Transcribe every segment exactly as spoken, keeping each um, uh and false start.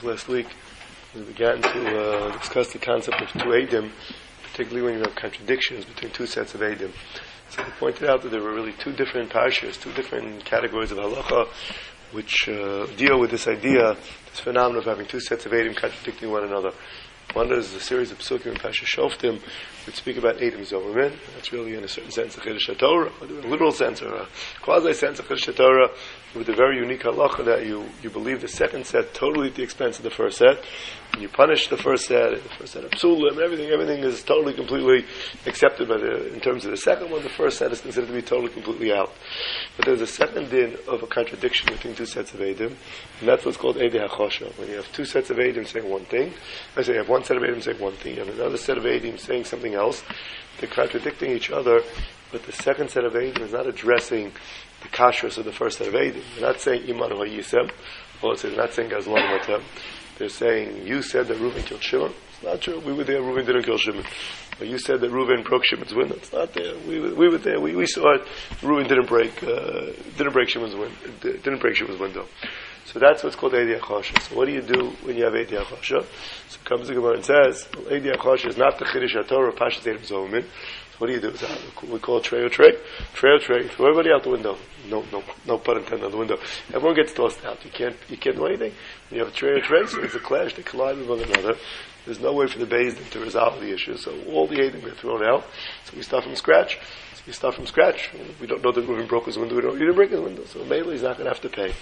last week, we began to uh, discuss the concept of two Eidim, particularly when you have contradictions between two sets of Eidim. So we pointed out that there were really two different parshas, two different categories of halacha, which uh, deal with this idea, this phenomenon of having two sets of Eidim contradicting one another. One is a series of psukim in Pasha Shoftim, which speak about Eidim Zomamin. That's really, in a certain sense, a Chiddush HaTorah, whether in a literal sense or a quasi-sense of Chiddush HaTorah, with a very unique halacha that you, you believe the second set totally at the expense of the first set, and you punish the first set, and the first set of psulim, and everything, everything is totally, completely accepted by the, in terms of the second one. The first set is considered to be totally, completely out. But there's a second din of a contradiction between two sets of Eidim, and that's what's called Eidei HaChosha. When you have two sets of Eidim saying one thing, I say you have one set of Eidim saying one thing, you have another set of Eidim saying something else, they're contradicting each other, but the second set of Eidim is not addressing the kashrus of the first set of Eidim. They're not saying Iman Vayisem, or they're not saying Gazlan Matem. They're saying, you said that Reuven killed Shimon. It's not true. We were there, Reuven didn't kill Shimon. Or you said that Reuven broke Shimon's window. It's not there. We were, we were there. We, we saw it. Reuven didn't break, uh, didn't break Shimon's window. Didn't break Shimon's window. So that's what's called Eidei HaChosha. So what do you do when you have Eidei HaChosha? So it comes the Gemara and says, well, Eidei HaChosha is not the Chiddush HaTorah, Pashas Eidim Zomamin. What do you do? Is that we call it Trey or Trey? Trey or Trey. Throw everybody out the window. No, no, no pun intended on the window. Everyone gets tossed out. You can't, you can't do anything. When you have a Trey or Trey, so there's a clash. They collide with one another. There's no way for the Beis Din to resolve the issue. So all the Eidim get thrown out. So we start from scratch. So we start from scratch. We don't know that Reuven broke his window. We don't. He didn't break his window. So mainly he's not going to have to pay.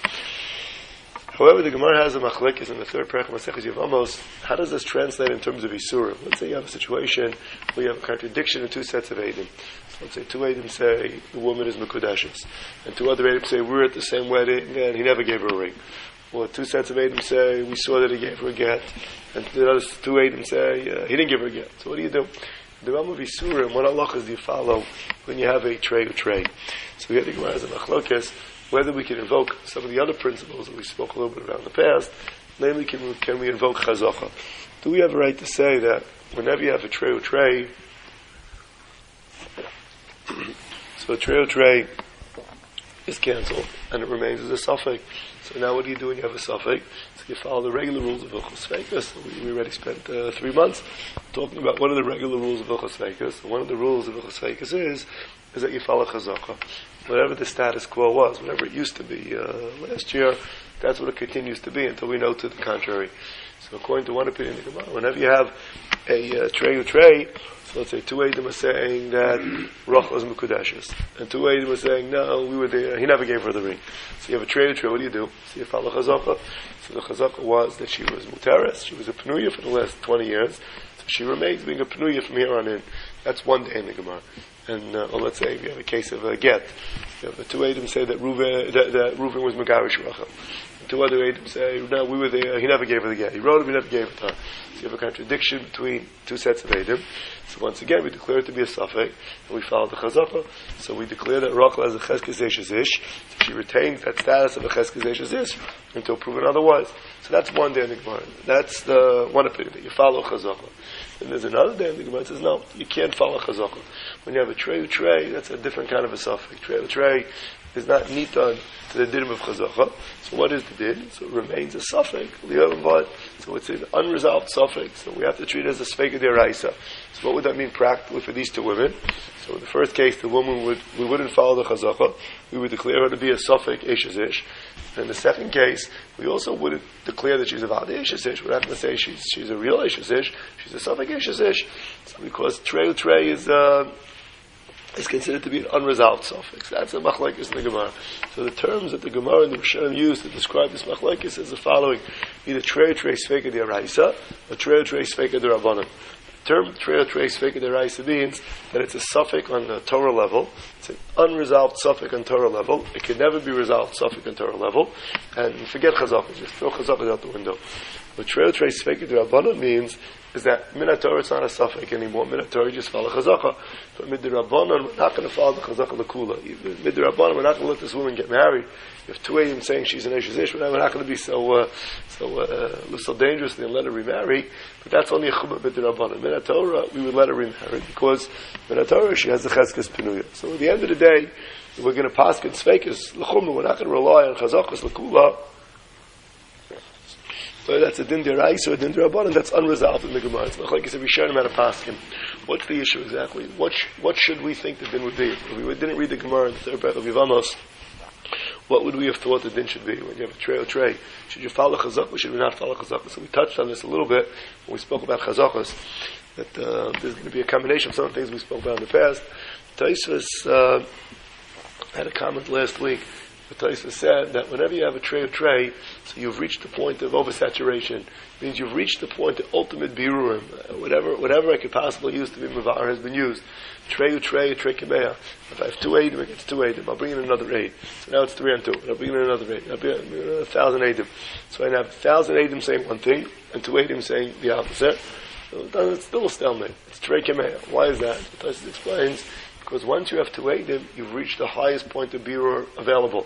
However, the Gemara has a machlekes in the third parak of Maseches Yevamos. How does this translate in terms of Isurim? Let's say you have a situation where you have a contradiction in two sets of Eidim. So let's say two Eidim say the woman is Mekudeshes, and two other Eidim say we were at the same wedding and he never gave her a ring. Or two sets of Eidim say we saw that he gave her a get, and the other two Eidim say uh, he didn't give her a get. So what do you do? The realm of Isurim, what halachas do you follow when you have a trey or trey? So here the Gemara has a machlekes whether we can invoke some of the other principles that we spoke a little bit about in the past, namely, can we, can we invoke chazacha? Do we have a right to say that whenever you have a trey or trey, so a trey or trey is cancelled and it remains as a suffix? So now what do you do when you have a suffix? So you follow the regular rules of Hilchos Feikus. We, we already spent uh, three months talking about what are the regular rules of Hilchos Feikus. One of the rules of Hilchos Feikus is, is that you follow chazacha. Whatever the status quo was, whatever it used to be uh, last year, that's what it continues to be until we know to the contrary. So according to one opinion of the Gemara, whenever you have a uh, trey or trey, so let's say two Eidim are saying that Rachel is Mekudeshes, and two Eidim are saying, no, we were there, he never gave her the ring. So you have a trey or trey, what do you do? So you follow Chazakah. So the Chazakah was that she was Muteres, she was a Pnuya for the last twenty years, so she remains being a Pnuya from here on in. That's one day in the Gemara. And uh, or let's say we have a case of a get. You have the two Eidim say that Reuven, that, that Reuven was Megarish Rachel. Two other Eidim say, no, we were there, he never gave her the get. He wrote him, he never gave it to her. So you have a contradiction between two sets of Eidim. So once again, we declare it to be a suffix, and we follow the Chazakah. So we declare that Rachel has a Cheskes Eishes Ish. So she retains that status of a Cheskes Eishes Ish until proven otherwise. So that's one day in the Gemara. That's the one opinion, that you follow Chazakah. And there's another day in the Gemara that says, no, you can't follow Chazakah. When you have a trey or trey, that's a different kind of a suffix. Trey or trey is not nitan to the din of Chazakah. So what is the din? So it remains a suffix. So it's an unresolved suffix. So we have to treat it as a Sveika Deraisa. So what would that mean practically for these two women? So in the first case, the woman would, we wouldn't follow the Chazakah. We would declare her to be a suffix Eishes Ish. And in the second case, we also wouldn't declare that she's a valid Eishes Ish. We're not going to say she's, she's a real Eishes Ish. She's a suffix Eishes Ish. So because trey or trey is, uh, is considered to be an unresolved suffix. That's a machlekes in the Gemara. So the terms that the Gemara and the Rishonim use to describe this machlekes is the following: either trey or trey sveika deraisa, or trey or trey sveika derabanan. The term trey or trey sveika deraisa means that it's a suffix on the Torah level. It's an unresolved suffix on Torah level. It can never be resolved suffix on Torah level. And forget chazakah, just throw chazakah out the window. What trey or trey sveika derabanan means is that Minat Torah is not a suffix anymore. Minat Torah just follow Chazakah. But Midrabanan, we're not going to follow the Chazakah L'Kula. Midrabanan, we're not going to let this woman get married. If two Eidim saying she's an Eishes Ish, we're not going to be so uh, so uh, so dangerous and let her remarry. But that's only a Chumah Midrabanan. Minat Torah, we would let her remarry because Minat Torah, she has the Cheskes Penuya. So at the end of the day, we're going to pass in Sveikas L'Chumah. We're not going to rely on Chazakahs L'Kula. Whether that's a din deraisa or a din derabanan, that's unresolved in the Gemara. It's not like it's a Rishonim out of Paskin. What's the issue exactly? What sh- what should we think the din would be? If we didn't read the Gemara in the third breath of Yevamos, what would we have thought the din should be when you have a tray or tray? Should you follow chazakah or should we not follow chazakah? So we touched on this a little bit when we spoke about chazakahs, that uh, there's going to be a combination of some of the things we spoke about in the past. Taisvus uh, had a comment last week. The Taisvus said that whenever you have a tray or tray, so you've reached the point of oversaturation. It means you've reached the point of ultimate birurim. Uh, whatever whatever I could possibly use to be mavar has been used. Tray or tray, a tray kemeah. If I have two eidim, it gets two eidim. I'll bring in another eight. So now it's three and two. And I'll bring in another eight. I'll bring in a thousand eidim. So I have a thousand eidim saying one thing, and two eidim saying the opposite. So it's still a stalemate. It's tray kemeah. Why is that? The Taisvus explains, because once you have two eidim, you've reached the highest point of birur available.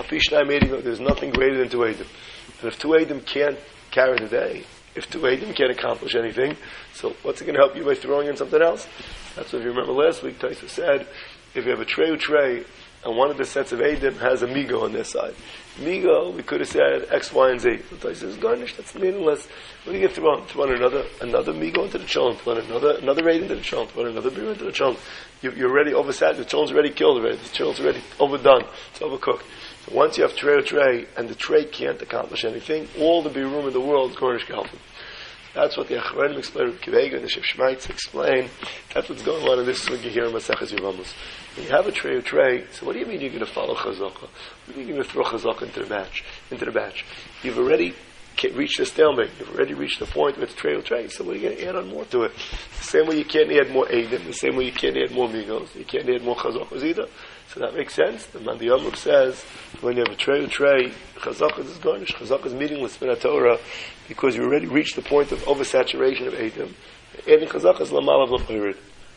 There's nothing greater than two eidim. And if two eidim can't carry the day, if two eidim can't accomplish anything, so what's it going to help you by throwing in something else? That's what, if you remember last week, Taisa said, if you have a tray or tray, and one of the sets of eidim has a migo on their side. Migo, we could have said X, Y, and Z. So Taisa says, garnish, that's meaningless. What are you going to throw on? Throw on another, another migo into the cholent, throw on another, another eidim into the cholent, throw on another beer into the cholent. You, you're already oversat, the cholent's already killed already, the cholent's already overdone, it's overcooked. So once you have tray or tray, and the tray can't accomplish anything, all the birum in the world is garnish gehalten. That's what the Acharonim explain with Kivega and the Shef Shmaitz explain. That's what's going on in this sugi here in Maseches Yevamos. When you have a tray or tray, so what do you mean you're going to follow chazakah? What do you mean you're going to throw chazakah into the batch? Into the batch, you've already reached the stalemate. You've already reached the point where it's tray or tray. So what are you going to add on more to it? The same way you can't add more eidim, the same way you can't add more migos, you can't add more chazakahs either. So that makes sense. The Man Yomuk says when you have a tray or tray, chazakah is garnish. Chazakah is meaningless in the Torah because you already reached the point of oversaturation of eidim. Adding chazakah is lamal of l'chayrid.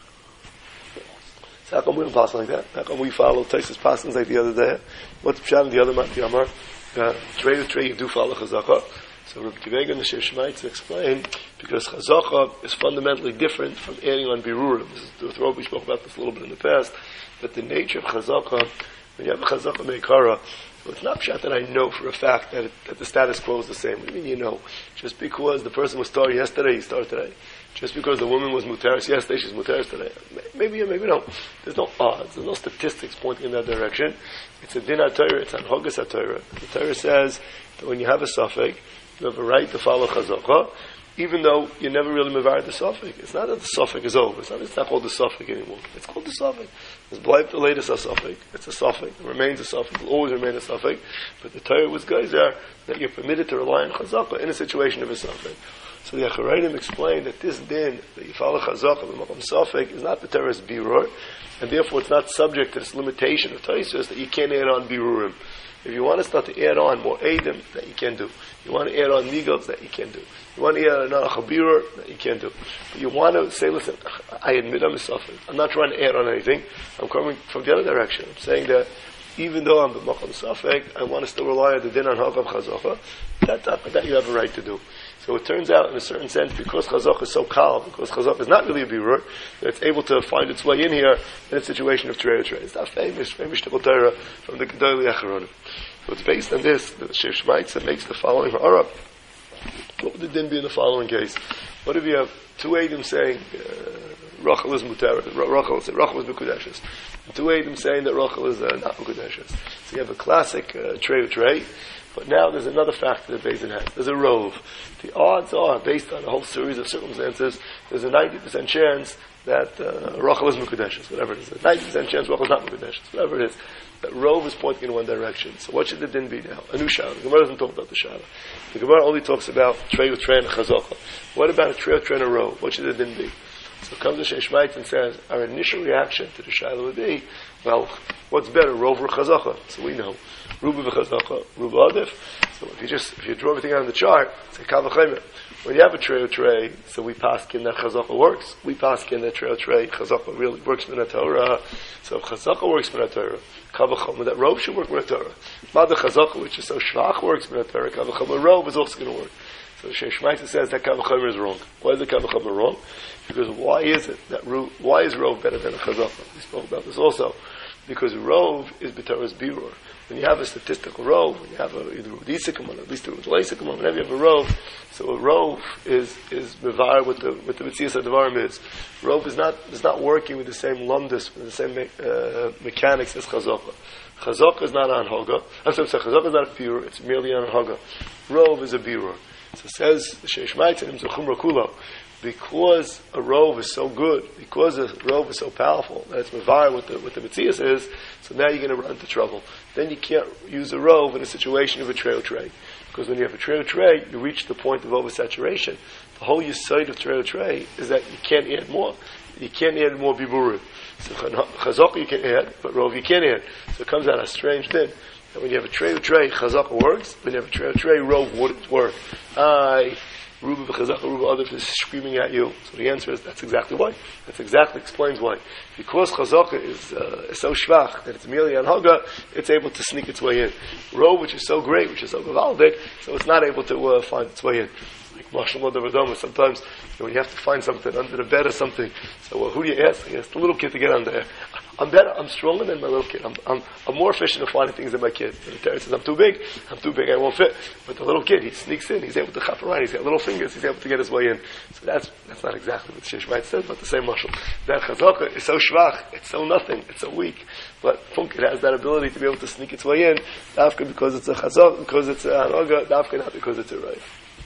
So how come we don't pass like that? How come we follow Taisus passings like the other day? What's the pshat in the other Man Yomuk? Uh, tray or tray, you do follow chazakah. So Rabbi Kivega and the Shef Shmaitz explain because chazakah is fundamentally different from adding on birurim. This is the throw we spoke about this a little bit in the past. That the nature of chazakah, when you have a chazakah meikara, so it's not pshat that I know for a fact that, it, that the status quo is the same. What do you mean you know? Just because the person was started yesterday, he started today. Just because the woman was muteris yesterday, she's muteris today. Maybe or maybe no. There's no odds. There's no statistics pointing in that direction. It's a din ha-Torah. It's an hogas ha-Torah. The Torah says that when you have a suffix, you have a right to follow chazakah, even though you never really mevar the suffix. It's not that the suffix is over. It's not, it's not called the suffix anymore. It's called the suffix. It's bleib the latest a suffix. It's a suffix. It remains a suffix. It will always remain a suffix. But the Torah was geyser that you're permitted to rely on chazakah in a situation of a suffix. So the Acharonim explained that this din, that you follow chazakah b'makom suffix, is not the Torah's birur, and therefore it's not subject to this limitation of Taisus that you can't add on birurim. If you want to start to add on more eidim, that you can do. You want to add on migos, that you can do. You want to add on a chabirur, that you can do. But you want to say, listen, I admit I'm a suffering. I'm not trying to add on anything. I'm coming from the other direction. I'm saying that even though I'm the makam suffix, I want to still rely on the din on hakav chazakah. That, that, that you have a right to do. So it turns out, in a certain sense, because chazakah is so kal, because chazakah is not really a birur, that it's able to find its way in here in a situation of trei trei. It's not famous, famous Shtickle Torah from the Gedolei Acharonim. So it's based on this, the Shef Shmaitz makes the following ha'ara. What would the din be in the following case? What if you have two eidim saying, uh, Rachel is mutera, Rachel is, Rachel is mekudeshes. Two eidim saying that Rachel is uh, not mekudeshes. So you have a classic uh, trei trei. But now there's another factor that Beis Din has. There's a rove. The odds are, based on a whole series of circumstances, there's a ninety percent chance that uh, Rachel is Mekudeshes, whatever it is. A ninety percent chance Rachel is not Mekudeshes, whatever it is. That rove is pointing in one direction. So what should the din be now? A new Shala. The Gemara doesn't talk about the Shala. The Gemara only talks about Trei U'Trei and Chazakah. What about a Trei U'Trei and a rove? What should the din be? So comes the Shef Shmaitz and says, our initial reaction to the Shala would be, well, what's better, rove or Chazakah? So we know. Ruba v'chazakah, Ruba adif. So if you just, if you draw everything on the chart, it's a kavachaymer. When you have a trei or trei, so we paskin that chazakah works. We paskin that trei or trei, chazakah really works in the Torah. So if chazakah works in the Torah, kavachaymer, that rove should work in the Torah. Mad the chazakah, which is so shvach, works in the Torah, kavachaymer rove is also going to work. So Shef Shmaitz says that kavachaymer is wrong. Why is the kavachaymer wrong? Because why is it that rove, why is rove better than a chazakah? We spoke about this also. because rov is b'taras birur. When you have a statistical rov, when you have a, either with isikum or at least with leisikum, whenever you have a rov, so a rov is is mevar with the with the mitzias advarim is. Rov is not is not working with the same lumdus, with the same uh, mechanics as chazaka. Chazaka is not an haga. I'm sorry, chazaka is not a birur. It's merely an haga. Rov is a birur. So it says the Sheish Maitzin in Zechumra Kulo, because a rov is so good, because a rov is so powerful, that it's mevar what the, what the Metzias is, so now you're going to run into trouble. Then you can't use a rov in a situation of a treo tray. Because when you have a treo tray, you reach the point of oversaturation. The whole yesod of treo tray is that you can't add more. You can't add more biburim. So chazaka you can add, but rov you can't add. So it comes out a strange thing. And when you have a treo tray, chazaka works. When you have a treo tray, rov wouldn't work. I... Ruba v'chazaka, Ruba others is screaming at you. So the answer is that's exactly why. That's exactly explains why. Because chazaka is, uh, is so shvach that it's merely an haga, it's able to sneak its way in. Rov, which is so great, which is so gavaldik, so it's not able to uh, find its way in. Like Mashal Modavadoma, sometimes you know, when you have to find something under the bed or something, so uh, who do you ask? You ask the little kid to get under there. I'm better, I'm stronger than my little kid. I'm, I'm, I'm more efficient at finding things than my kid. And the terrorist says, I'm too big, I'm too big, I won't fit. But the little kid, he sneaks in, he's able to chop around, he's got little fingers, he's able to get his way in. So that's that's not exactly what the Sheish Mait says, but the same mashal. That chazaka is so shvach, it's so nothing, it's so weak. But Funk, it has that ability to be able to sneak its way in, dafka because it's a chazak, because it's a hanoga, dafka not because it's a rayf.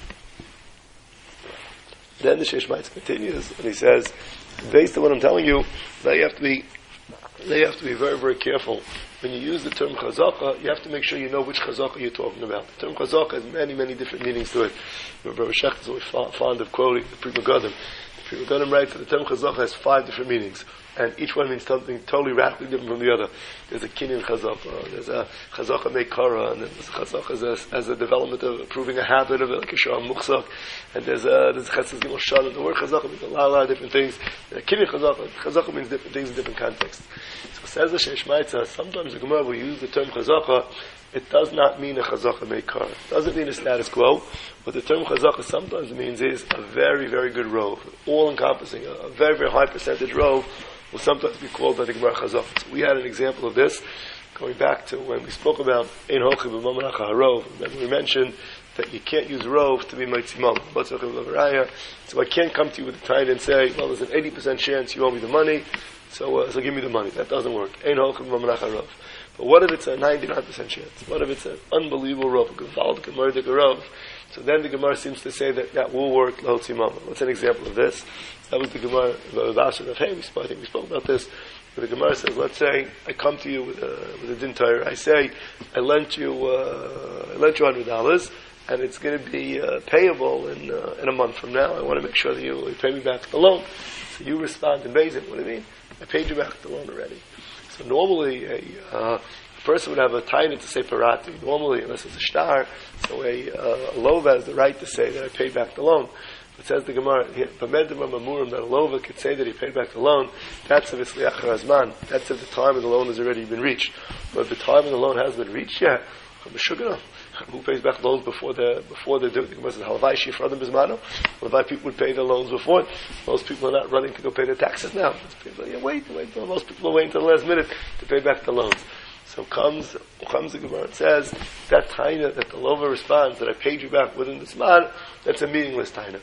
Then the Sheish Mait continues, and he says, based on what I'm telling you, that you have to be They have to be very, very careful. When you use the term chazaka, you have to make sure you know which chazaka you're talking about. The term chazaka has many, many different meanings to it. Rabbi Shech is always fond of quoting the Pri Megadim. The Pri Megadim writes that the term chazaka has five different meanings, and each one means something totally radically different from the other. There's a kinyan chazaka, there's a chazaka meikara, and then there's a chazaka as a, as a development of proving a habit of it, like a shah muchzak, and there's a there's a chesed gimel shana. The word chazaka means a lot, a lot of different things. And a kinyan chazaka, chazaka means different things in different contexts. So says the Sheish Maitzah, sometimes the Gemara will use the term chazaka, it does not mean a chazaka meikar. It doesn't mean a status quo. What the term chazaka sometimes means is a very, very good rove, all-encompassing, a, a very, very high percentage rove will sometimes be called by the Gemara chazaka. So we had an example of this, going back to when we spoke about Ein Hochi B'Mamanach HaRov. Remember we mentioned that you can't use rove to be Maitzimam. So I can't come to you with a tide and say, well, there's an eighty percent chance you owe me the money, so uh, so give me the money. That doesn't work. Ein Hochi B'Mamanach HaRov. But what if it's a ninety-nine percent chance? What if it's an unbelievable rove, a Gevaldik, a Murdik, a rove? So then the Gemara seems to say that that will work. What's an example of this? That was the Gemara of Asher of Hey. I think we spoke about this. But the Gemara says, let's say I come to you with a with a din Torah. I say I lent you uh, I lent you hundred dollars, and it's going to be uh, payable in uh, in a month from now. I want to make sure that you, you pay me back the loan. So you respond in Bezin. What do you mean? I paid you back the loan already. So normally a, uh, a person would have a taina to say parati. Normally, unless it's a shtar, so a, uh, a lova has the right to say that I paid back the loan. It says the Gemara, that a lova could say that he paid back the loan. That's if it's liachar hazman. That's if the time of the loan has already been reached. But if the time of the loan hasn't been reached yet, who pays back loans before the before they do? The Gemara says, halavai shifradim bizmano. Halavai people would pay their loans before. Most people are not running to go pay their taxes now. People, yeah, wait, wait. Most people are waiting until the last minute to pay back the loans. So comes comes the Gemara and says that taina that the lova responds that I paid you back within this man, that's a meaningless taina.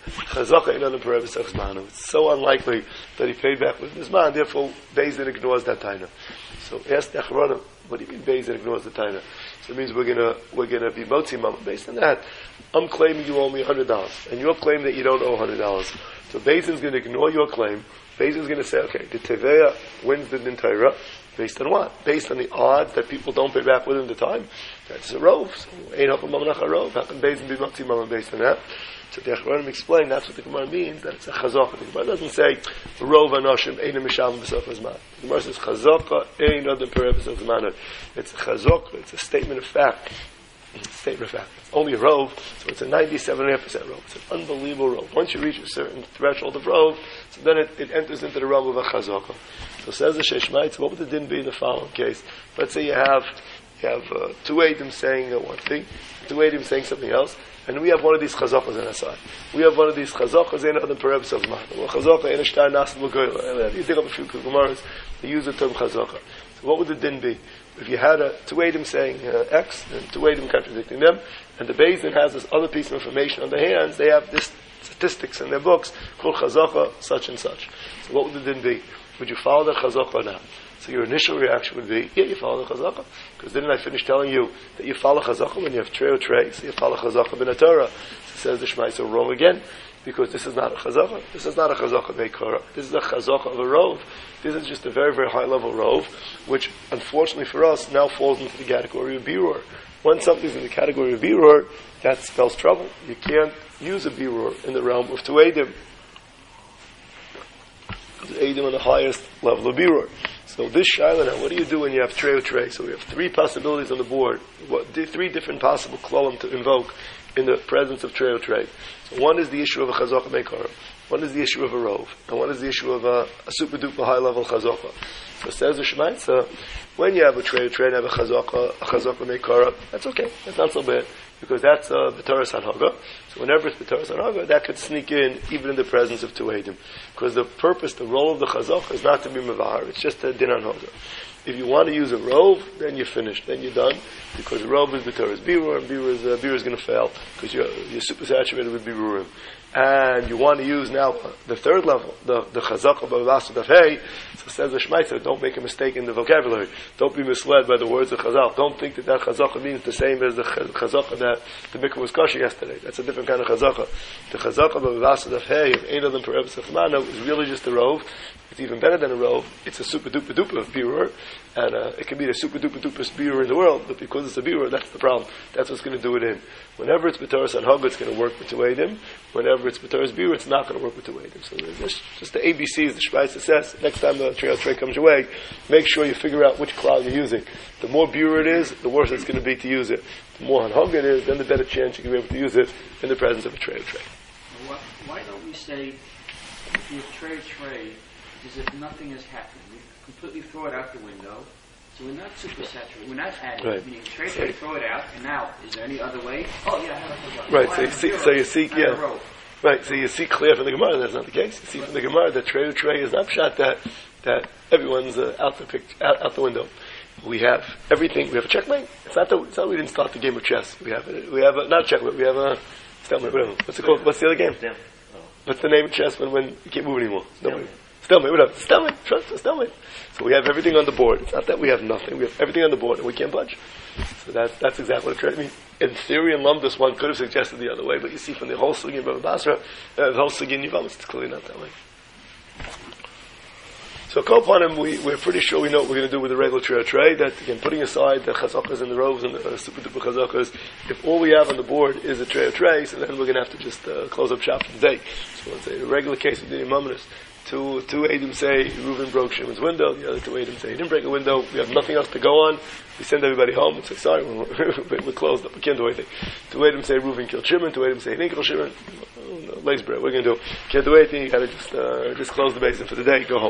It's so unlikely that he paid back within this man. Therefore, Beis ignores that taina. So ask the Achronim, what do you mean Beis ignores the taina? So it means we're gonna we're gonna be motzi mama based on that. I'm claiming you owe me a hundred dollars, and you're claiming that you don't owe a hundred dollars. So Beis is gonna ignore your claim. Beis is gonna say, okay, the Teveya wins the Din Torah. Based on what? Based on the odds that people don't pay back within the time. That's a rove. So ain't up a mamanach a rove. How can Beis be motzi mama based on that? So the Achronim explain that's what the Gemara means, that it's a chazaka. The Gemara doesn't say rov anoshim ein mishalim b'sof hazman. The Gemara says chazaka ein adam pereh b'sof hazman. It's a chazaka. It's a statement of fact. It's a statement of fact. It's only a rov, so it's a ninety-seven point five percent rov. It's an unbelievable rov. Once you reach a certain threshold of rov, so then it, it enters into the realm of a chazaka. So says the Sheish Maitzah, what would the din be in the following case? Let's say you have you have uh, two Eidim saying uh, one thing. two Eidim saying something else, and we have one of these chazakos on our side. We have one of these chazakos in other perhaps of man. Well, chazaka in a shtar nas l'goyla. You dig up a few gemaras, they use the term chazaka. So what would the din be? If you had a two Eidim saying uh, X, and two Eidim contradicting them, and the Beis Din has this other piece of information on their hands, they have this statistics in their books called chazaka, such and such. So what would the din be? Would you follow the chazaka or not? So your initial reaction would be, yeah, you follow the chazaka. Because didn't I finish telling you that you follow chazaka when you have trei or trei? So you follow chazaka ben Torah. So says the Shema, so wrong again. Because this is not a chazaka. This is not a chazaka meikara. This is a chazaka of a rov. This is just a very, very high level rov, which unfortunately for us now falls into the category of birur. When something's in the category of birur, that spells trouble. You can't use a birur in the realm of two Eidim. Eidim on the highest level of birur. So this shaila now, what do you do when you have trei or trei? So we have three possibilities on the board. What, three different possible klolim to invoke in the presence of trei or trei. So one is the issue of a chazaka meikara. One is the issue of a rov. And one is the issue of a, a super duper high level chazaka. So says the Shemaitza, when you have a trei or trei and have a chazaka, a chazaka meikara, that's okay. That's not so bad. Because that's uh, B'toras Hanhaga. So whenever it's B'toras Hanhaga, that could sneak in even in the presence of two Eidim. Because the purpose, the role of the Chazaka is not to be Mavahar. It's just a Din Hanhaga. If you want to use a Rov, then you're finished. Then you're done. Because Rov is B'toras Birur, and Birur is, uh, Birur is going to fail. Because you're, you're super saturated with Birurim. And you want to use now uh, the third level, the, the Chazaka B'Vasud Hey. So says the Shmaitzer, don't make a mistake in the vocabulary. Don't be misled by the words of Chazal. Don't think that that Chazaka means the same as the Chazaka that the Mikvah was kosher yesterday. That's a different kind of Chazaka. The Chazaka B'Vasud Hey, of Ein Adam Perev Sefmano, is really just a rov. It's even better than a rov. It's a super duper duper birur. And uh, it can be the super duper duper birur in the world, but because it's a birur, that's the problem. That's what's going to do it in. Whenever it's B'toras Hanhaga, it's going to work with two Eidim. Whenever it's B'toras Birur, it's not going to work with two Eidim. So there's just the A B Cs, the Shmaitzer says, next time the trei or trei comes your way, make sure you figure out which cloud you're using. The more birur it is, the worse it's going to be to use it. The more Hanhaga it is, then the better chance you can be able to use it in the presence of a trei or trei. Why, why don't we say, if you have trei or trei, as if nothing has happened? We completely throw it out the window. So we're not super saturated. We're not adding. Right. Meaning trei, trei, throw it out, and now, is there any other way? Oh, yeah, I have a Right, so you, see, so you seek, yeah. Right, so you see clear from the Gemara, that's not the case. You see from the Gemara that trei or trei is not shot that, that everyone's uh, out, the pic- out, out the window. We have everything, we have a checkmate. It's not that, it's not we didn't start the game of chess. We have, a, we have a, not a checkmate, we have a, stalemate, whatever. What's it called? What's the other game? What's the name of chess when, when you can't move anymore? Nobody. Stalemate, whatever. Stalemate, trust us, stalemate. So we have everything on the board. It's not that we have nothing. We have everything on the board and we can't budge. So that, that's exactly what it means. In theory, in Lumdus, one could have suggested the other way, but you see from the whole Sugin Bava Basra, uh, the whole Sugin Yivam, it's clearly not that way. So, Kopanim, we, we're pretty sure we know what we're going to do with the regular trei or trei, that, again, putting aside the chazakas and the rovs and the uh, super duper chazakas, if all we have on the board is a trei or trei, so then we're going to have to just uh, close up shop for the day. So, let's say, the regular case of the Imaminus, Two, two Eidim say Reuven broke Shimon's window. The other two Eidim say he didn't break a window. We have nothing else to go on. We send everybody home and say, sorry, we're, we're closed up. We can't do anything. Two Eidim say Reuven killed Shimon. Two Eidim say he didn't kill Shimon. Oh, no, lace bread. What are you going to do? Can't do anything. You got to just uh, just close the basin for the day. Go home.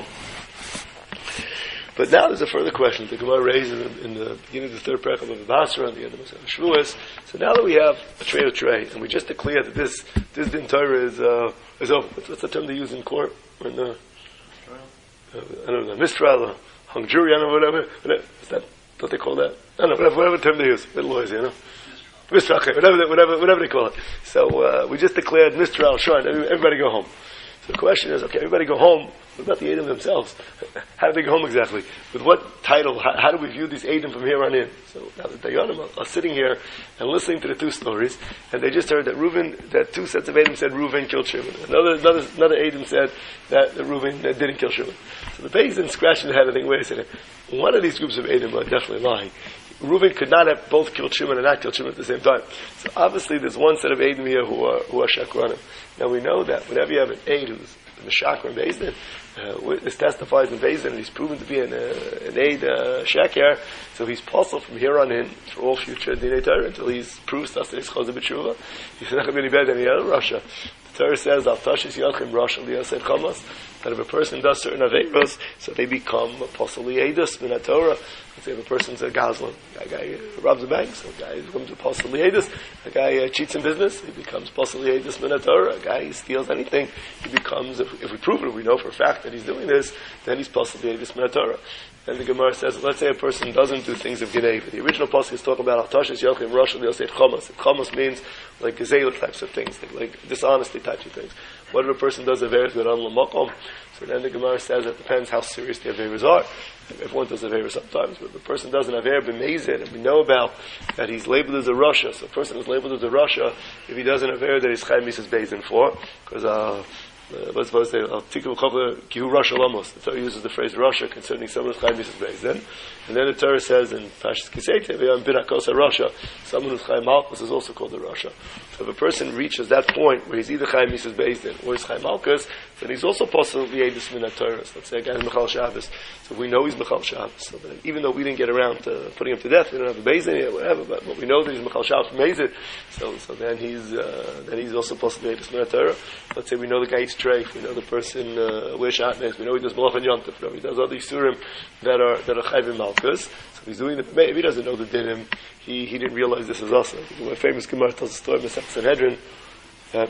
But now there's a further question the Gemara raises in, in the beginning of the third paragraph of the Basra and the end of the Shavuos. So now that we have a trei or trei, and we just declare that this this din Torah is uh, is over. What's, what's the term they use in court? When the, uh, I don't know, mistrial or hung jury, I don't know, whatever. Is that what they call that? I don't know, whatever, whatever term they use. The lawyers, you know. Mistrial, whatever, whatever, whatever they call it. So uh, we just declared mistrial, sure, everybody go home. So the question is, okay, everybody go home. What about the Eidim themselves? How do they go home exactly? With what title? How, how do we view these Eidim from here on in? So now the Dayanim are, are sitting here and listening to the two stories, and they just heard that Reuven, that two sets of Eidim said Reuven killed Shimon. Another, another, another Eidim said that Reuven uh, didn't kill Shimon. So the Beis Din scratching their head and thinking, wait a second, one of these groups of Eidim are definitely lying. Reuven could not have both killed Shimon and not killed Shimon at the same time. So obviously there's one set of Eidim here who are, who are Shakranim. Now we know that whenever you have an Eid who's the Shakra and Beis Din, uh, witness testifies in Beis Din, and he's proven to be an, uh, an Eid uh, Shakir, so he's possible from here on in for all future Dinei Torah until he's proves to us that he's Chazir B'Tshuva. He's not going to be any better than any other Rasha. The Torah says, Al Tashis Yachim Rasha Liyaseh Chamas, that if a person does certain Aveiros, so they become possibly Eidos Min HaTorah. Let's say if a person's a gazlan, a guy uh, robs a bank, so a guy becomes a posel liedus, a guy uh, cheats in business, he becomes posel liedus min haTorah, a guy steals anything, he becomes, if, if we prove it, if we know for a fact that he's doing this, then he's posel liedus min haTorah. And the Gemara says, let's say a person doesn't do things of Geneva. The original pasuk is talking about Al-Tashes Yochim Rosh, they'll say Chomas. Chomas means like Gezeilah types of things, like, like dishonesty types of things. What if a person does Averis with An L'Makom? So then the Gemara says it depends how serious the Averis are. Everyone does Averis sometimes, but if a person does an Aver b'mezid, and we know about that he's labeled as a Rasha, so a person is labeled as a Rasha if he does an Aver that he's Chaim Mises Beizin for, because uh, Uh, let's suppose say, Tikkun Chava Kihu Rasha Lamos. The Torah uses the phrase Rasha concerning someone who's Chaim Mises Beizin. And then the Torah says in Pashas Kisei Tev, Bin HaKos HaRasha, someone who's Chaim Malkus is also called a Rasha. So if a person reaches that point where he's either Chaim Mises Beizin or he's Chaim Malkus, then he's also possibly Eidus Min HaTorah. So let's say a guy is Mechal Shabbos. So we know he's Mechal Shabbos. So that even though we didn't get around to putting him to death, we don't have a Beizin yet, whatever, but, but we know that he's Mechal Shabbos from Mezid. So, so then he's, uh, then he's also possibly Eidus Min HaTorah. Let's say we know the guy eats treif, we know the person uh, wears shatnez, we know he does malach and yontif, we know he does all these surim that are that are chayvim malchus. So he's doing the, if he doesn't know the dinim, he he didn't realize this is also. My famous Gemara tells a story in the Sanhedrin that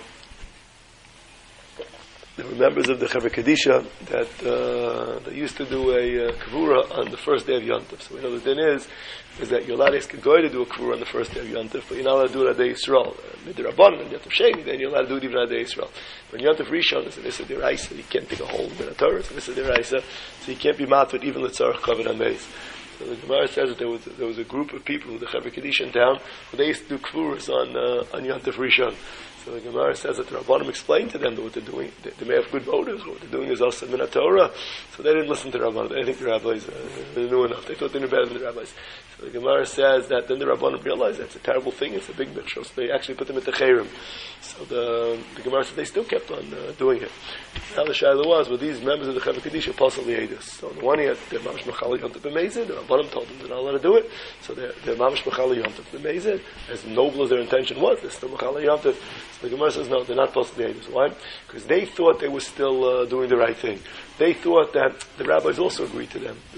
there were members of the Chevra Kedisha that uh, they used to do a uh, kavura on the first day of yontif. So we know the din is is that you're allowed to ask a goy to do a kavura on the first day of yontif, but you're not allowed to do it on Day Yisrael. Midrabanan and Yontif Sheni, then you're allowed to do it even on Day Yisrael. But in Yontif Rishon, it's an Issa Deraisa, you can't take a whole bit of Torah, it's an Issa Deraisa, so you can't be matvid even the tzarech covered on Meis. So the Gemara says that there was there was a group of people, the Chevra Kedisha in town, who they used to do kavuras on uh, on Yontif Rishon. So the Gemara says that the Rabbanim explained to them that what they're doing, they, they may have good motives, what they're doing is also min haTorah. So they didn't listen to the Rabbanim. They didn't think the rabbis uh, knew enough. They thought they knew better than the rabbis. So the Gemara says that then the Rabbanim realized that's a terrible thing, it's a big mitzvah. So they actually put them into Chayrim. So the, the Gemara said they still kept on uh, doing it. Now the Shaila was, were these members of the Chevra Kedisha possibly Eidus? So on the one hand, they're Mamash Mechali Yontif B'Mezid, the Rabbanim told them they're not allowed to do it. So they're, they're Mamash Mechali Yontif B'Mezid. As noble as their intention was, they're still Mechali Yontif. So the Gemara says, no, they're not possibly Eidus. Why? Because they thought they were still uh, doing the right thing. They thought that the rabbis also agreed to them.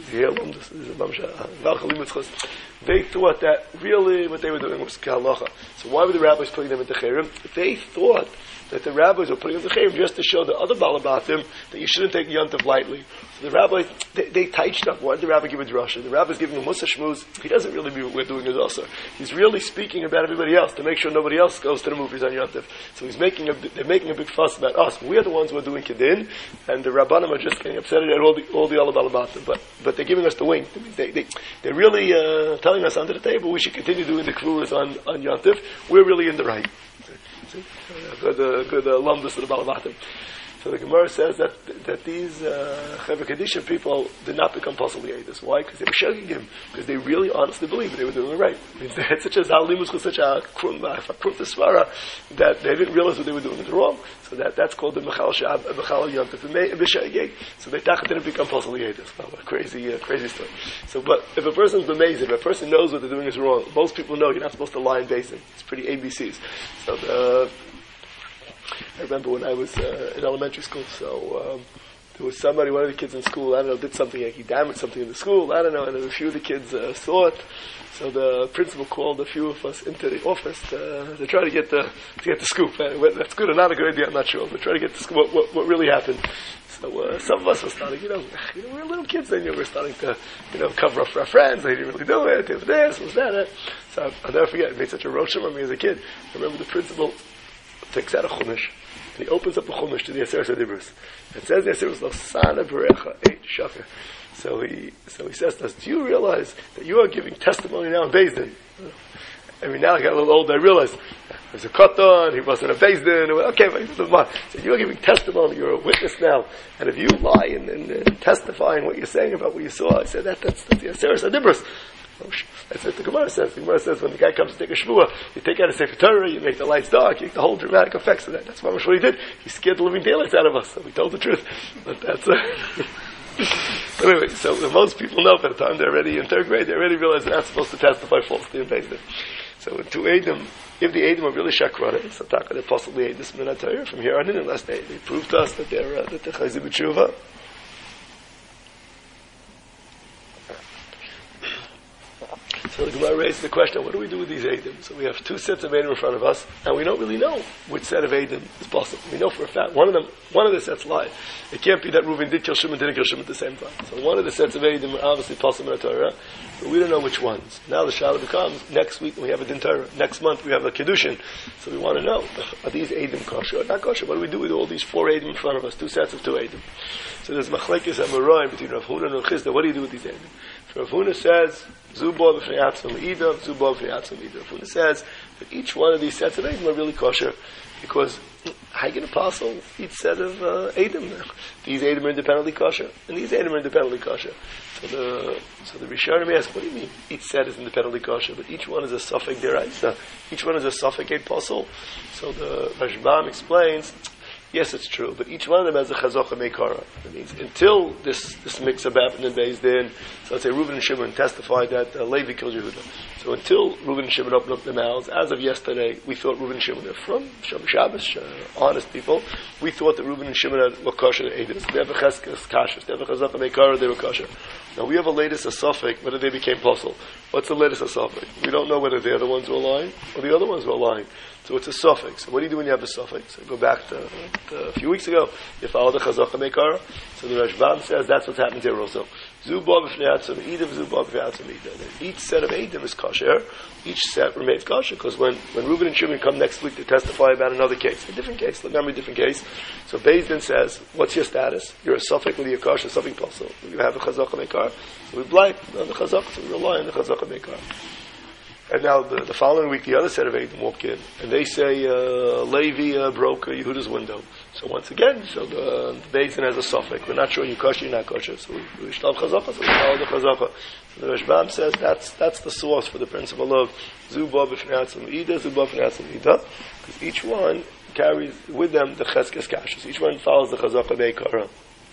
They thought that really what they were doing was k'halacha. So why were the rabbis putting them into Chayrim? They thought that the rabbis were putting them into Chayrim just to show the other Balabatim that you shouldn't take Yontif lightly. So the rabbis, they, they tightened up. Why did the rabbi give a drasha? The rabbi's giving a Musa Shmuz. He doesn't really mean what we're doing as also. He's really speaking about everybody else to make sure nobody else goes to the movies on Yontif. So he's making a, they're making a big fuss about us. We are the ones who are doing Kedin, and the Rabbanim are just getting upset at all the all the other Balabatim. But but they're giving us the wink. They they they're really uh, telling us under the table we should continue doing the kvuras on on Yontif. We're really in the right. See? Good, uh, good uh, alumnus of the Balabatim. So the Gemara says that that these uh, Chevra Kedisha people did not become possibly Eidus. Why? Because they were shaking him. Because they really honestly believed they were doing it right. I mean, they had such a zalimus, such a krumta that they didn't realize what they were doing was wrong. So that that's called the Mechal Shab, Mechal Yontif, B'Shayeg. So they didn't become possibly Eidus. Wow, a crazy, uh, crazy story. So, but if a person's amazing, if a person knows what they're doing is wrong, most people know you're not supposed to lie in basin. It's pretty A B Cs. So the I remember when I was uh, in elementary school, so um, there was somebody, one of the kids in school, I don't know, did something, like he damaged something in the school, I don't know, and a few of the kids uh, saw it. So the principal called a few of us into the office to, to try to get the to get the scoop. Uh, whether that's good or not a good idea, I'm not sure, but try to get the scoop, what, what, what really happened. So uh, some of us were starting, you know, you know, we were little kids then, you know, we were starting to, you know, cover up for our friends. They didn't really do it. They were this, was that. It. So I'll never forget. It made such a roshim on me as a kid. I remember the principal takes out a chumash. And he opens up a chumash to the Aseres HaDibros. It says the Aseres Losana Berecha Eight Shacher. So he, so he says to us, do you realize that you are giving testimony now in Beis Din? I mean, now I got a little old, I realized there's a katan, he wasn't a Beis Din. Okay, but so you're giving testimony, you're a witness now. And if you lie and, and, and testify in what you're saying about what you saw, I said, that, that's, that's the Aseres HaDibros. That's what the Gemara says. The Gemara says when the guy comes to take a shvuah, you take out a Sefer Torah, you make the lights dark, you make the whole dramatic effects of that. That's what he did. He scared the living daylights out of us. So we told the truth. But that's uh, anyway, so most people know by the time they're already in third grade, they already realize they're not supposed to testify falsely in Beis Din. So to Eidim, if the Eidim are really shakranim, so taka they're possibly Eidus min haTorah from here on in, unless they, they prove to us that they're uh, that they're chayzim b'tshuva. So the Gemara raises the question, what do we do with these Eidim? So we have two sets of Eidim in front of us, and we don't really know which set of Eidim is possible. We know for a fact, one of them, one of the sets lie. It can't be that Reuven did kill Shimon, didn't kill Shimon at the same time. So one of the sets of Eidim are obviously possible in the Torah, but we don't know which ones. Now the Shaila becomes, next week we have a Din Torah, next month we have a Kiddushin. So we want to know, are these Eidim kosher or not kosher? What do we do with all these four Eidim in front of us, two sets of two Eidim? So there's Machlekes Amoraim between Rav Huna and Rav Chisda. What do you do with these Eidim? So Rav Huna says, Zubah b'fnei atzma me'idah, Zubah b'fnei atzma me'idah. Rav Huna says that each one of these sets of Eidim are really kosher, because how can a apostle each set of uh, Eidim? These Eidim are independently kosher, and these Eidim are independently kosher. So the so the Rishonim ask, what do you mean each set is independently kosher, but each one is a Safek Deraisa? Each one is a Safek Apostle. So the Rashbam explains, yes, it's true, but each one of them has a Chazocha Meikara. That means until this, this mix-up happened in Beis Din, so let's say Reuven and Shimon testified that uh, Levi killed Yehuda. So until Reuven and Shimon opened up their mouths, as of yesterday, we thought Reuven and Shimon are from Shabbos, uh, honest people. We thought that Reuven and Shimon were kosher Eidim. They have a Cheskes Kasher. They have a Chazocha Meikara, they were kosher. Now we have a latest Asafik, whether they became puzzle. What's the latest Asafik? We don't know whether they're the ones who are lying, or the other ones who are lying. So it's a suffix. So what do you do when you have a suffix? So go back to, to a few weeks ago. You follow the Chazocha Meikara. So the Rashbam says that's what's happened here also. Zubah b'fnei atzma me'idah, Zubah b'fnei atzma me'idah. Each set of Eidim is kosher. Each set remains kosher, because when, when Reuben and Shimon come next week to testify about another case, a different case, remember a different case. So Beis Din says, what's your status? You're a suffix with your kosher, something possible. You have a Chazocha Meikara. So we blind on the Chazocha, so we rely on the Chazocha Meikara. And now the, the following week, the other set of Eidim walk in, and they say uh, Levi uh, broke uh, Yehuda's window. So once again, so the, the Beis Din has a suffix. We're not sure you're kosher, you're not kosher. So we, we should have Chazocha, so we follow the Chazocha. So the Rashbam says that's that's the source for the principle of Zubah b'fnei atzma me'idah, Zubah b'fnei atzma me'idah, because each one carries with them the Cheskes Kasher. So each one follows the Chazocha Meikara.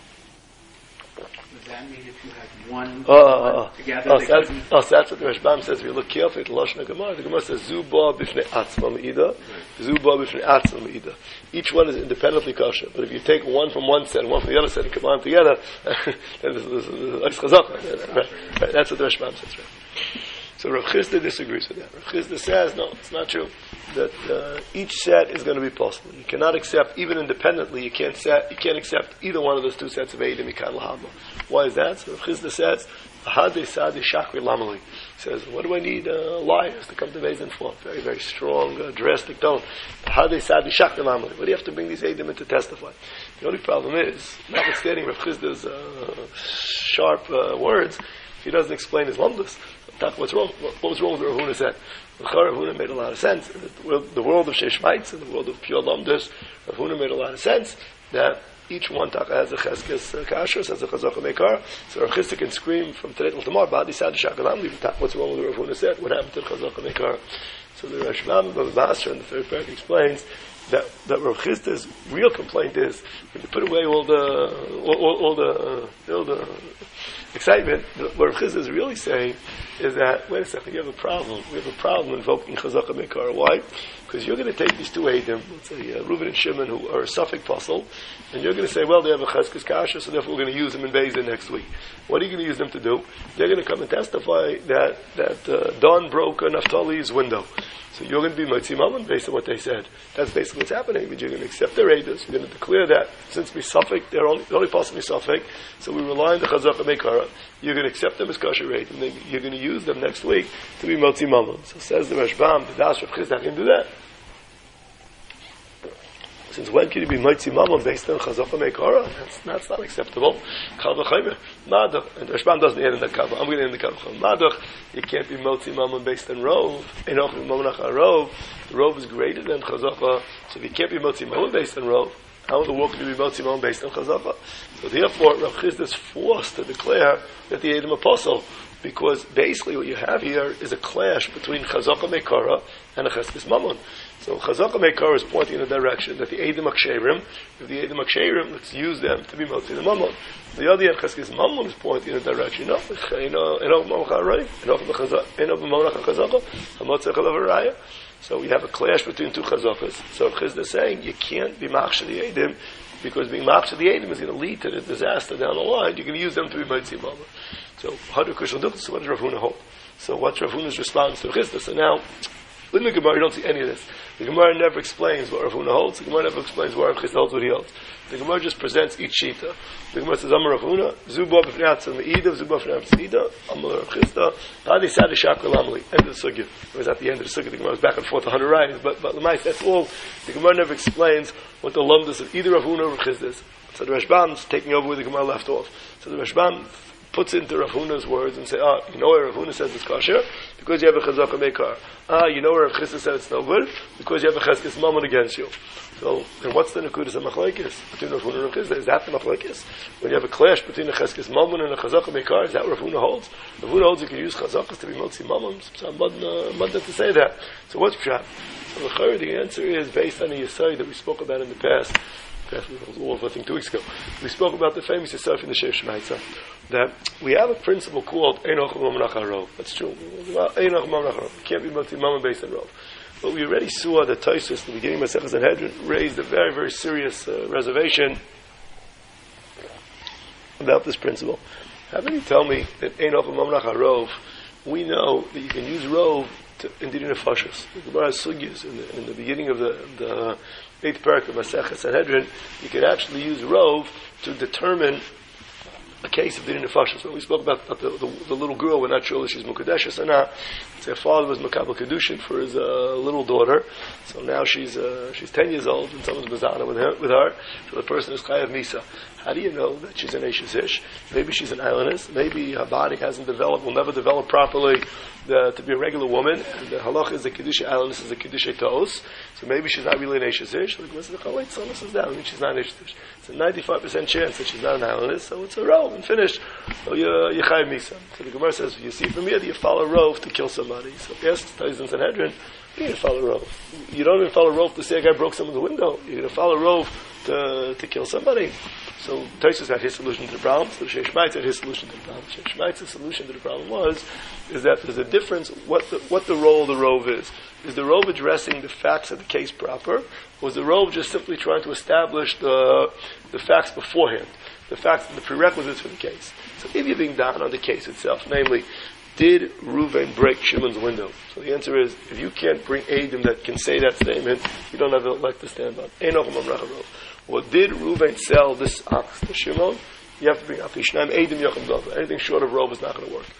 Does that mean if you had one, oh, one together, oh, they so that's, couldn't? oh, so that's what the Rashbam says. If you look carefully at the Lashon HaGemara, the Gemara says Zubah b'fnei atzma me'idah, Zubah b'fnei atzma me'idah. Each one is independently kosher. But if you take one from one set and one from the other set and combine them together, then it's Chazakah. Right, right, that's what the Rashbam says. Right. So Rav Chisda disagrees with that. Rav Chisda says, no, it's not true. That uh, each set is going to be possible. You cannot accept, even independently, you can't set, you can't accept either one of those two sets of Eidim, Mikan Lahama. Why is that? So Rav Chisda says, Ahade Sadi Shakri Lamali. He says, what do I need uh, liars to come to Beis Din for? Very, very strong, uh, drastic tone. Ahade Sadi Shakri Lamali. What do you have to bring these Eidim in to testify? The only problem is, notwithstanding Rav Chisda's uh, sharp uh, words, he doesn't explain his lumdus. What's wrong? What was wrong with what Rav Huna said? Rav Huna made a lot of sense. In the world, the world of Sheshmites, in the world of pure lumdus, Rav Huna made a lot of sense that each one taka has a cheskes uh, kasher, has a chazocha meikar. So Rav Chisda can scream from today till tomorrow, Badi Sad Shakalam, what's wrong with what Rav Huna said? What happened to the chazocha meikar? So the Rashbam of the Master in the third paragraph explains that, that Rav Chisda's real complaint is, when you put away all the, all, all, all the, uh, all the excitement, what Rav Chisda is really saying is that, wait a second, you have a problem. We have a problem invoking Chazocha Meikara. Why? Because you're going to take these two Eidim, let's say uh, Reuven and Shimon, who are a Suffolk puzzle, and you're going to say, well, they have a Cheskes Kasher, so therefore we're going to use them in Beis Din next week. What are you going to use them to do? They're going to come and testify that, that uh, Don broke uh, Naphtali's window. So you're going to be Motzi Mammon based on what they said. That's basically what's happening. But you're going to accept their Eidos. You're going to declare that since we Suffolk, they're only, only possibly Suffolk, so we rely on the Chazocha Meikara. You're going to accept them as kosher Eid, and then you're going to use them next week to be Motzi Mammon. So says the Rashbam, the Dash of Chisda can do that. Since when can you be Motzi Mammon based on Chazocha Meikara? That's, that's not acceptable. Kal v'chaymer. Madach. And the Rashbam doesn't add in that Kal. I'm going to add in the Kal v'chaymer. Madach. You can't be Motzi Mammon based on Rov. Enoch Mamonach HaRov. The Rov is greater than Chazocha. So if you can't be Motzi Mammon based on Rov, how in the world can you be Motzi Mammon based on Chazocha? So therefore, Rav Chisda is forced to declare that the Eidim apostle, because basically what you have here is a clash between Chazocha Meikara and a Cheskes Mammon. So Chazocha Meikara is pointing in a direction that the Eidim Aksherim, if the Eidim Aksherim, let's use them to be Motzi the Mammon. The other hand, Cheskes Mammon is pointing in a direction, no, so we have a clash between two Chazokas. So Chisda is saying you can't be Machshir the Eidim, because being Machshir the Eidim is going to lead to the disaster down the line. You're going to use them to be Motzi Mammon. So, how do Kushal do? So what does Rav Huna hold? So what's Rav Huna's response to Chisda? So now, in the Gemara, you don't see any of this. The Gemara never explains what Rav Huna holds. The Gemara never explains why Rav Chisda holds what he holds. The Gemara just presents each shita. The Gemara says, Amar Rav Huna, Zuba b'fnei me'idav, Zuba b'fnei tzida, Amar Rav Chisda, Padi Sadi Shakla Lamali. End of the sugya. It was at the end of the sugya. The Gemara was back and forth a hundred writings, but but Lamais, that's all. The Gemara never explains what the lumdus of either Rav Huna or Rav Chisda is. So the Rashban's taking over where the Gemara left off. So the Rashban puts into Rav Huna's words and say, ah, you know where Rav Huna says it's kosher? Because you have a chazaka meikar. Ah, you know where Rav Chisda said it's no good? Because you have a cheskes mammon against you. So, then what's the nekudas of machlokes between Rav Huna and Rav Chisda? Is that the machlokes? When you have a clash between a cheskes mammon and a chazaka meikar, is that what Rav Huna holds? Rav Huna holds you can use chazakas to be motzi mammon. So I'm not to say that. So what's pshat? So the chayr, the answer is based on the yesod that we spoke about in the past. Past was all of, I think, two weeks ago. We spoke about the famous yesod in the Shev Shemaitza. That we have a principle called Einoch Mamnach HaRov. That's true. Einoch Mamnach HaRov. It can't be motzi mammon based on Rov. But we already saw that Tosfos, at the beginning of Masechah Sanhedrin, raised a very, very serious uh, reservation about this principle. How can you tell me that Einoch Mamnach HaRov, we know that you can use Rov to, in Didin Nefashos. The Gemara has sugyas in the, in the beginning of the, the eighth parak of Masechah Sanhedrin. You can actually use Rov to determine a case of Didin Nefashos. When we spoke about, about the, the, the little girl, we're not sure if she's Mukadeshes or not. Her father was Makabel Kedushin for his uh, little daughter. So now she's uh, she's ten years old and someone's Mazana with her, with her. So the person is Chayav Misa. How do you know that she's an Eishes Ish? Maybe she's an Islandess. Maybe her body hasn't developed, will never develop properly the, to be a regular woman. And the halach is the Kedusha Islandess is the Kedusha Toos. So maybe she's not really an Eishes Ish. Like, what's the Chalait? So this is down. I mean, she's not an Eishes Ish. It's a ninety-five percent chance that she's not an Islandess. So it's a rove and finished. So you're Chayav Misa. So the Gemara says, you see from here, do you follow rove to kill somebody? So yes, Tais and Sanhedrin, you need to follow rove. You don't even follow rove to say a guy broke someone's window. You're going to follow rove to, to kill somebody. So Tosfos had his solution to the problem. So Shev Shemaitza had his solution to the problem. Shev Shemaitza's solution to the problem was, is that there's a difference what the, what the role of the rove is. Is the rove addressing the facts of the case proper? Or is the rove just simply trying to establish the the facts beforehand? The facts, the prerequisites for the case. So maybe you're being down on the case itself. Namely, did Reuven break Shimon's window? So the answer is, if you can't bring Eidim that can say that statement, you don't have a leg to stand on. Einoch Mamnach HaRov. Or did Reuven sell this ox to Shimon? You have to bring Apishnaim Eidim Yochem Dova. Anything short of Rov is not going to work.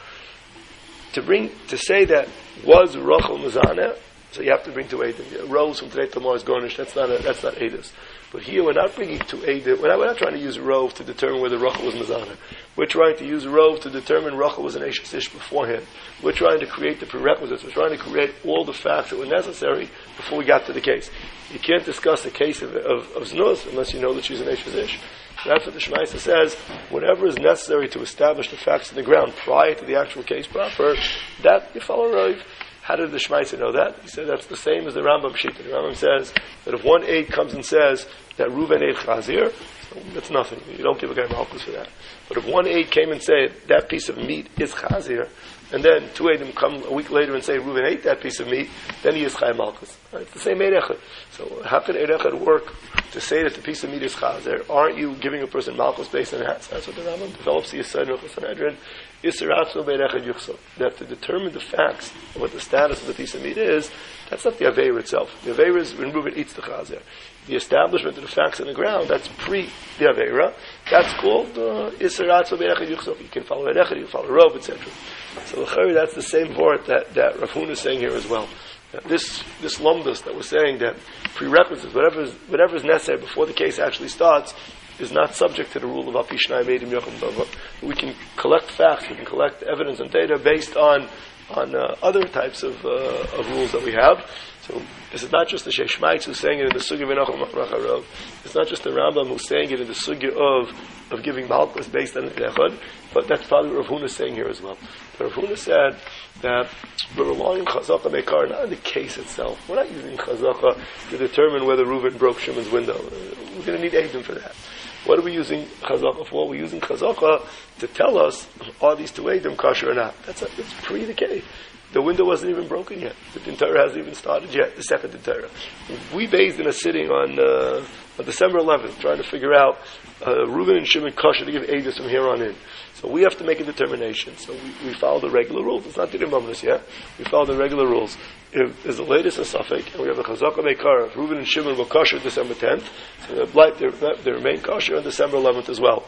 To bring, to say that was Rachel Mazaneh, so you have to bring two Eidim. Rose from today to tomorrow is garnished. That's not a, that's not Eidos. But here we're not bringing two Eidim. We're not, we're not trying to use Rove to determine whether Rachel was Mazaneh. We're trying to use Rove to determine Rachel was an Eishes Ish beforehand. We're trying to create the prerequisites. We're trying to create all the facts that were necessary before we got to the case. You can't discuss a case of, of, of Znus unless you know that she's an Eishes Ish. That's what the Shemaisa says. Whatever is necessary to establish the facts in the ground prior to the actual case proper, that you follow Rove. How did the Shemaisa know that? He said that's the same as the Rambam Shita. The Rambam says that if one aide comes and says that Reuven ate chazir, so that's nothing. You don't give a guy malchus for that. But if one aide came and said that piece of meat is chazir, and then two aidim come a week later and say Reuven ate that piece of meat, then he is chay malchus. Right? It's the same eid echad. So how can eid echad work to say that the piece of meat is chazir? Aren't you giving a person malchus based on that? So that's what the Rambam develops the Yisrael Nechus Sanhedrin. That to determine the facts of what the status of the piece of meat is, that's not the Aveira itself. The Aveira is when Reuven eats the chazer. The establishment of the facts on the ground, that's pre the Aveira. That's called Isser Ratzo Be'echad Yuchsov. You can follow Erechad, you can follow Rov, et cetera. So that's the same word that, that Rav Huna is saying here as well. That this this lumdus that we're saying that prerequisites, whatever is, whatever is necessary before the case actually starts, is not subject to the rule of Apishnaim Eidim Yochem Dova. We can collect facts, we can collect evidence and data based on on uh, other types of uh, of rules that we have. So this is not just the Shev Shemaitza who's saying it in the Sugya V'Enoch Mamnach HaRov. It's not just the Rambam who's saying it in the Sugya of of giving Malchus based on the Echad, but that's probably Rav Huna saying here as well. Rav Huna said that we're relying on Chazaka Meikar, not on the case itself. We're not using Chazaka to determine whether Reuven broke Shimon's window. We're going to need Eidim for that. What are we using chazaka for? We're using chazaka to tell us, are these two Eidim kosher or not? That's, a, that's pre-decay. The window wasn't even broken yet. The Din Torah hasn't even started yet, the second Din Torah. We based in a sitting on, uh, on December eleventh, trying to figure out uh, Reuben and Shimon kosher to give Eidos from here on in. So we have to make a determination. So we, we follow the regular rules. It's not the Imamnus yet. We follow the regular rules. If there's the latest in Suffolk, and we have a Chazaka Meikar, if Reuben and Shimon were kosher December tenth, so they, they remain kosher on December eleventh as well.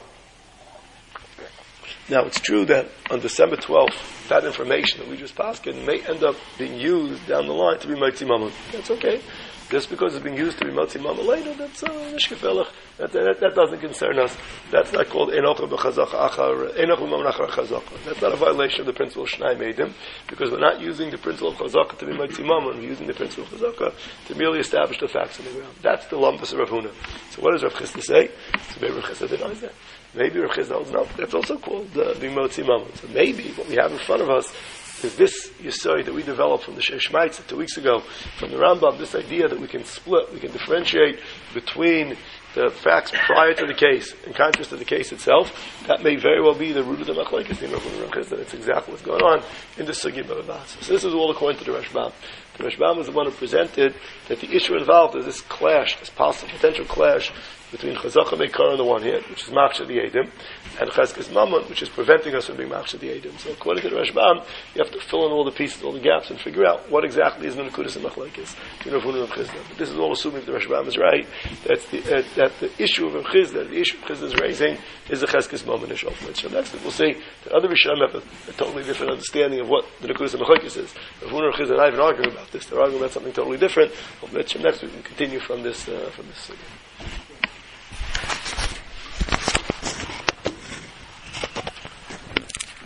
Now, it's true that on December twelfth, that information that we just passed may end up being used down the line to be Motzi Mammon. That's okay. Just because it's being used to be Motzi Mammon later, that's uh, that, that, that doesn't concern us. That's not called Enoch b'chazaka achar, Enoch b'mammon achar chazaka. That's not a violation of the principle of Shnai Meidim, because we're not using the principle of chazaka to be Motzi Mammon, we're using the principle of chazaka to merely establish the facts on the ground. That's the lumpus of Rav Huna. So what does Rav Chisda say? So maybe Rav Chisda denies that. Maybe Rav Chisda holds no. That's also called uh, being Motzi Mammon. So maybe what we have in front of us is this Yesod that we developed from the Sheish Maitza two weeks ago, from the Rambam, this idea that we can split, we can differentiate between the facts prior to the case in contrast to the case itself. That may very well be the root of the machlokes in Rav Huna Rav Chisda. That's exactly what's going on in the Sugya Bavas. So this is all according to the Rashbam. The Rashbam is the one who presented that the issue involved is this clash, this possible potential clash between Chazaka Meikar on the one hand, which is Machshah the Eidim, and Chazkas Mammon, which is preventing us from being Machshah the Eidim. So according to the Rashbam, you have to fill in all the pieces, all the gaps, and figure out what exactly is the Nekudas and Machlokes in Rav Huna and Rav Chisda. But this is all assuming that the Rashbam is right, that's the, uh, that the issue of Rav Chisda, the issue Rav Chisda is raising, is the Chazkas Mammon issue. So next we'll see that other Rishonim have a, a totally different understanding of what the Nekudas and Machlokes is. Rav Huna and Rav Chisda are not even arguing about this. They're arguing about something totally different. Next week we can continue from this, uh, from this.